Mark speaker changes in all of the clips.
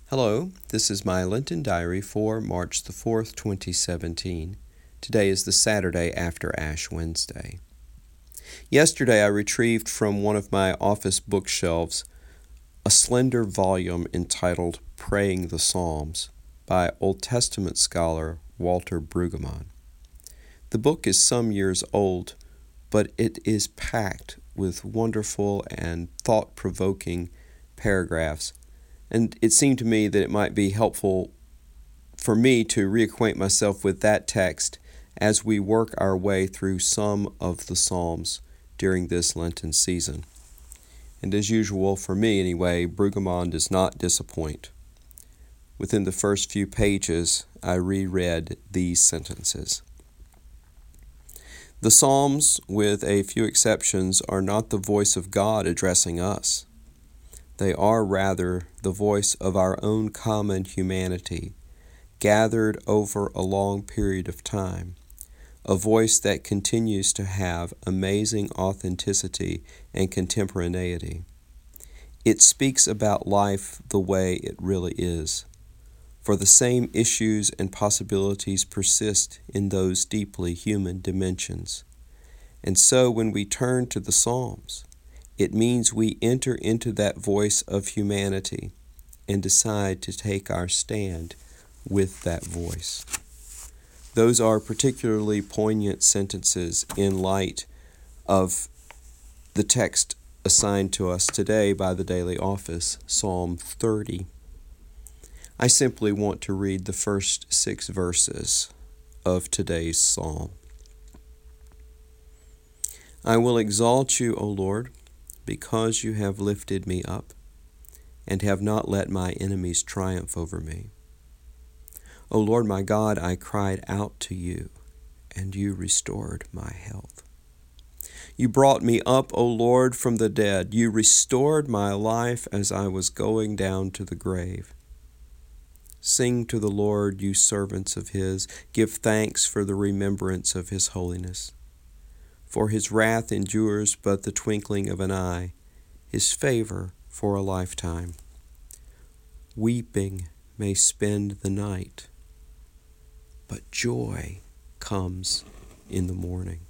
Speaker 1: Hello, this is my Lenten Diary for March the 4th, 2017. Today is the Saturday after Ash Wednesday. Yesterday I retrieved from one of my office bookshelves a slender volume entitled Praying the Psalms by Old Testament scholar Walter Brueggemann. The book is some years old, but it is packed with wonderful and thought-provoking paragraphs, and it seemed to me that it might be helpful for me to reacquaint myself with that text as we work our way through some of the Psalms during this Lenten season. And as usual, for me anyway, Brueggemann does not disappoint. Within the first few pages, I reread these sentences. The Psalms, with a few exceptions, are not the voice of God addressing us. They are rather the voice of our own common humanity, gathered over a long period of time, a voice that continues to have amazing authenticity and contemporaneity. It speaks about life the way it really is, for the same issues and possibilities persist in those deeply human dimensions. And so when we turn to the Psalms, it means we enter into that voice of humanity and decide to take our stand with that voice. Those are particularly poignant sentences in light of the text assigned to us today by the Daily Office, Psalm 30. I simply want to read the first 6 verses of today's psalm. I will exalt you, O Lord, because you have lifted me up and have not let my enemies triumph over me. O Lord my God, I cried out to you, and you restored my health. You brought me up, O Lord, from the dead. You restored my life as I was going down to the grave. Sing to the Lord, you servants of his. Give thanks for the remembrance of his holiness. For his wrath endures but the twinkling of an eye, his favor for a lifetime. Weeping may spend the night, but joy comes in the morning.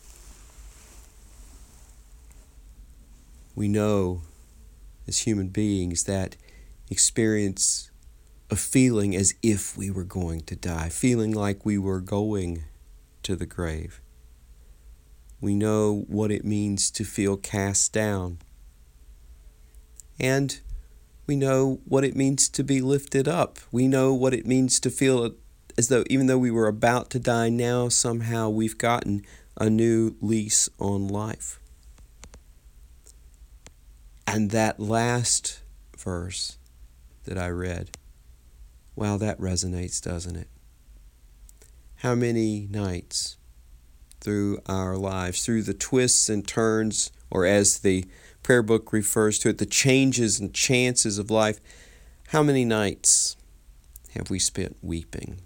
Speaker 1: We know as human beings that experience a feeling as if we were going to die, feeling like we were going to the grave. We know what it means to feel cast down. And we know what it means to be lifted up. We know what it means to feel as though even though we were about to die, now somehow we've gotten a new lease on life. And that last verse that I read, wow, that resonates, doesn't it? How many nights through our lives, through the twists and turns, or as the prayer book refers to it, the changes and chances of life, how many nights have we spent weeping?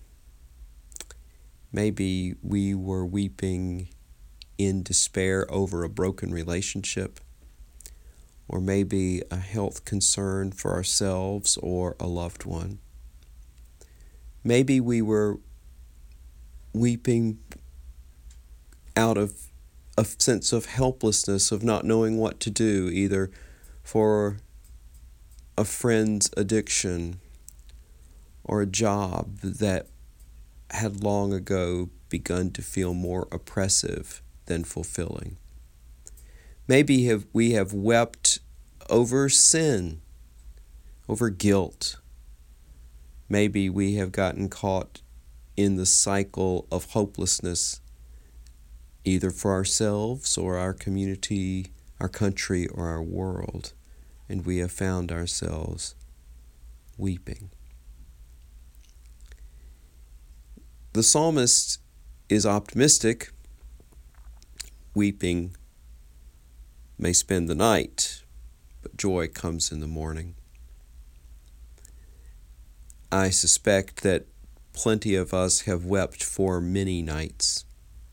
Speaker 1: Maybe we were weeping in despair over a broken relationship, or maybe a health concern for ourselves or a loved one. Maybe we were weeping out of a sense of helplessness, of not knowing what to do, either for a friend's addiction or a job that had long ago begun to feel more oppressive than fulfilling. Maybe we have wept over sin, over guilt. Maybe we have gotten caught in the cycle of hopelessness, either for ourselves or our community, our country, or our world, and we have found ourselves weeping. The psalmist is optimistic. Weeping may spend the night, but joy comes in the morning. I suspect that plenty of us have wept for many nights.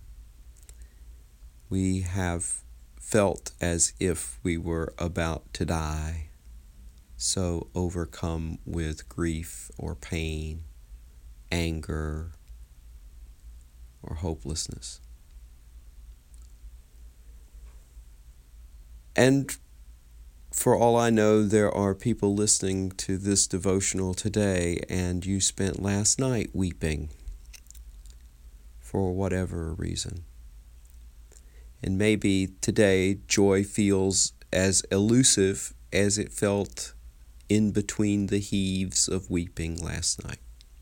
Speaker 1: We have felt as if we were about to die. so overcome with grief or pain, anger, or hopelessness. And for all I know, there are people listening to this devotional today, and you spent last night weeping for whatever reason. And maybe today joy feels as elusive as it felt in between the heaves of weeping last night.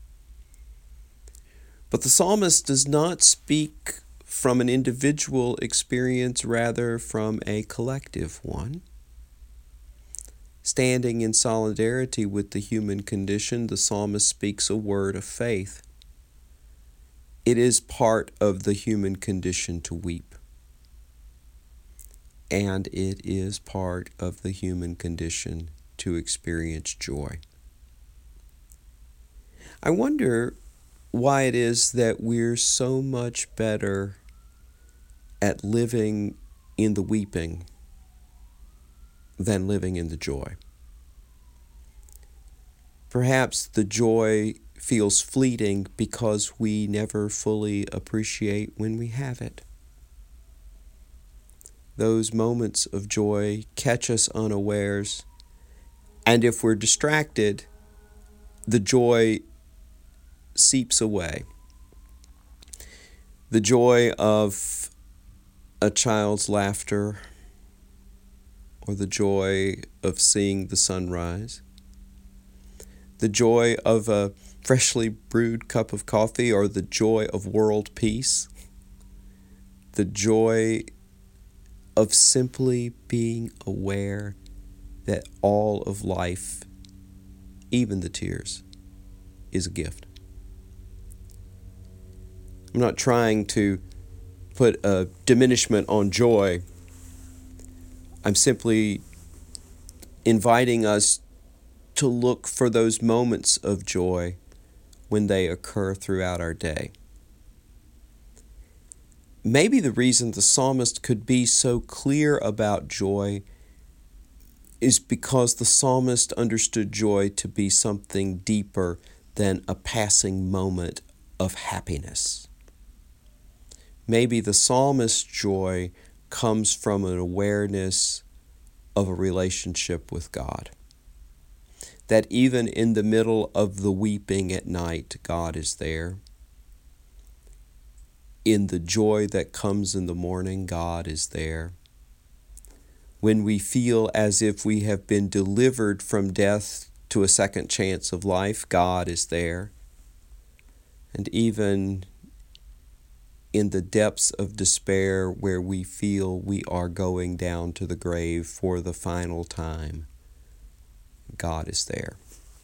Speaker 1: But the psalmist does not speak from an individual experience, rather from a collective one. Standing in solidarity with the human condition, the psalmist speaks a word of faith. It is part of the human condition to weep. And it is part of the human condition to experience joy. I wonder why it is that we're so much better at living in the weeping than living in the joy. Perhaps the joy feels fleeting because we never fully appreciate when we have it. Those moments of joy catch us unawares, and if we're distracted, the joy seeps away. The joy of a child's laughter, or the joy of seeing the sunrise, the joy of a freshly brewed cup of coffee, or the joy of world peace, the joy of simply being aware that all of life, even the tears, is a gift. I'm not trying to put a diminishment on joy. I'm simply inviting us to look for those moments of joy when they occur throughout our day. Maybe the reason the psalmist could be so clear about joy is because the psalmist understood joy to be something deeper than a passing moment of happiness. Maybe the psalmist's joy comes from an awareness of a relationship with God. That even in the middle of the weeping at night, God is there. In the joy that comes in the morning, God is there. When we feel as if we have been delivered from death to a second chance of life, God is there. And even in the depths of despair where we feel we are going down to the grave for the final time, God is there.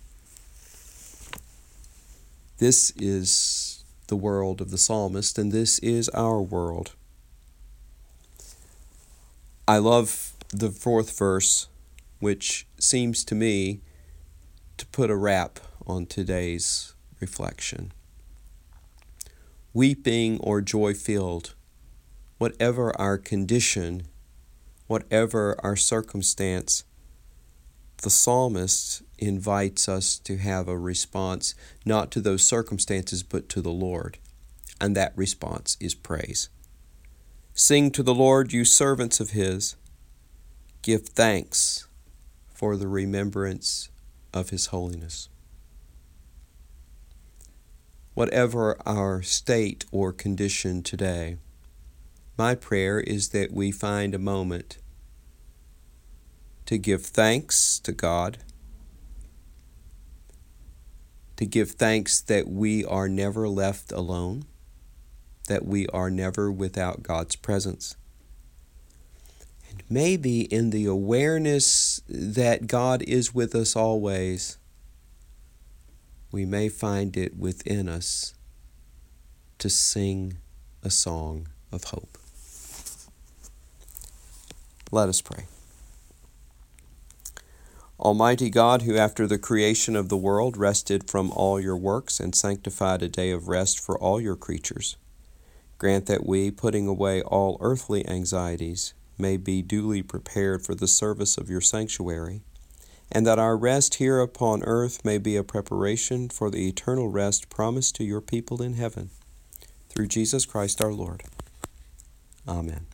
Speaker 1: This is the world of the psalmist, and this is our world. I love the fourth verse, which seems to me to put a wrap on today's reflection. Weeping or joy-filled, whatever our condition, whatever our circumstance, the psalmist invites us to have a response not to those circumstances but to the Lord, and that response is praise. Sing to the Lord, you servants of His. Give thanks for the remembrance of His holiness. Whatever our state or condition today, my prayer is that we find a moment to give thanks to God, to give thanks that we are never left alone, that we are never without God's presence. And maybe in the awareness that God is with us always, we may find it within us to sing a song of hope. Let us pray. Almighty God, who after the creation of the world rested from all your works and sanctified a day of rest for all your creatures, grant that we, putting away all earthly anxieties, may be duly prepared for the service of your sanctuary, and that our rest here upon earth may be a preparation for the eternal rest promised to your people in heaven. Through Jesus Christ our Lord. Amen.